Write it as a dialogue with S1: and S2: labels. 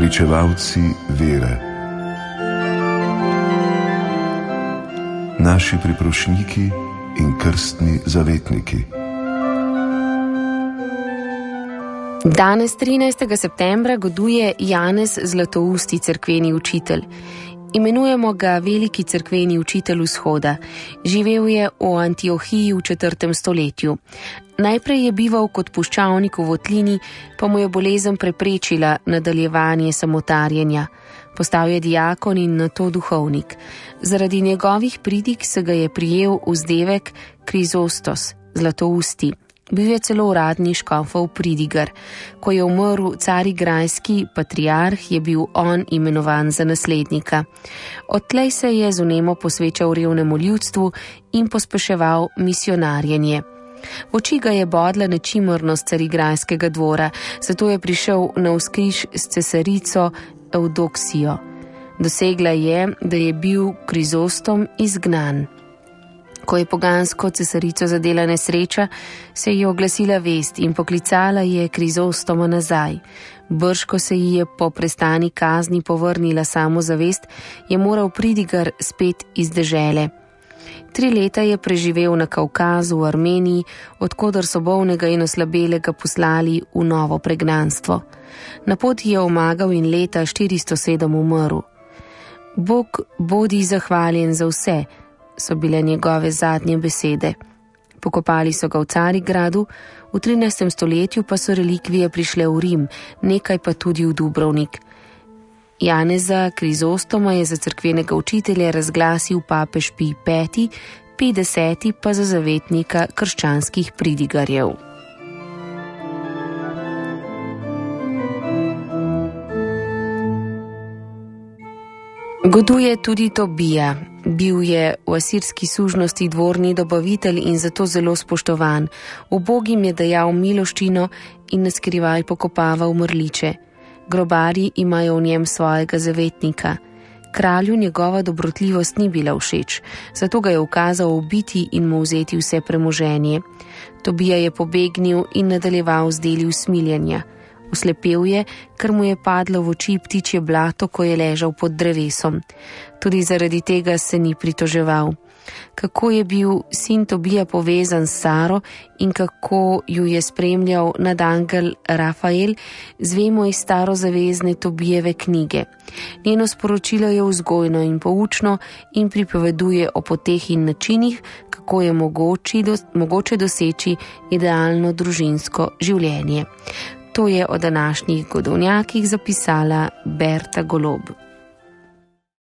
S1: pričevalci vere, naši priprošniki in krstni zavetniki.
S2: Danes, 13. septembra, goduje Janez Zlatousti, cerkveni učitelj. Imenujemo ga veliki cerkveni učitelj vzhoda. Živel je v Antiohiji v 4. stoletju. Najprej je bival kot puščavnik v votlini, pa mu je bolezen preprečila nadaljevanje samotarjenja. Postal je diakon in nato duhovnik. Zaradi njegovih pridig se ga je prijel vzdevek Krizostos, Zlatousti. Bil je celo uradni škofov pridigar. Ko je umrl carigrajski patriarh, je bil on imenovan za naslednika. Odtlej se je z vnemo posvečal revnemu ljudstvu in pospeševal misionarjenje. V oči ga je bodla nečimrnost carigrajskega dvora, zato je prišel navzkriž s cesarico Evdoksijo. Dosegla je, da je bil Krizostom izgnan. Ko je pogansko cesarico zadela nesreča, se je oglasila vest in poklicala je Krizostoma nazaj. Brž, ko se ji je po prestani kazni povrnila samozavest, je moral pridigar spet iz dežele. 3 leta je preživel na Kavkazu v Armeniji, odkoder so bolnega in oslabelega poslali v novo pregnanstvo. Na poti je omagal in leta 407 umrl. Bog bodi zahvaljen za vse, so bile njegove zadnje besede. Pokopali so ga v Carigradu, v 13. stoletju pa so relikvije prišle v Rim, nekaj pa tudi v Dubrovnik. Janeza Krizostoma je za cerkvenega učitelja razglasil papež Pij V, Pij X pa za zavetnika krščanskih pridigarjev. Goduje tudi Tobija. Bil je v asirski sužnosti dvorni dobavitelj in zato zelo spoštovan. Ubogim je dajal miloščino in naskrivaj pokopaval mrliče. Grobarji imajo v njem svojega zavetnika. Kralju njegova dobrotljivost ni bila všeč, zato ga je ukazal ubiti in mu vzeti vse premoženje. Tobija je pobegnil in nadaljeval z deli usmiljenja. Oslepel je, ker mu je padlo v oči ptičje blato, ko je ležal pod drevesom. Tudi zaradi tega se ni pritoževal. Kako je bil sin Tobija povezan s Saro in kako ju je spremljal nadangel Rafael, zvemo iz starozavezne Tobijeve knjige. Njeno sporočilo je vzgojno in poučno in pripoveduje o poteh in načinih, kako je mogoče doseči idealno družinsko življenje. To je o današnjih godovnjakih zapisala Berta Golob.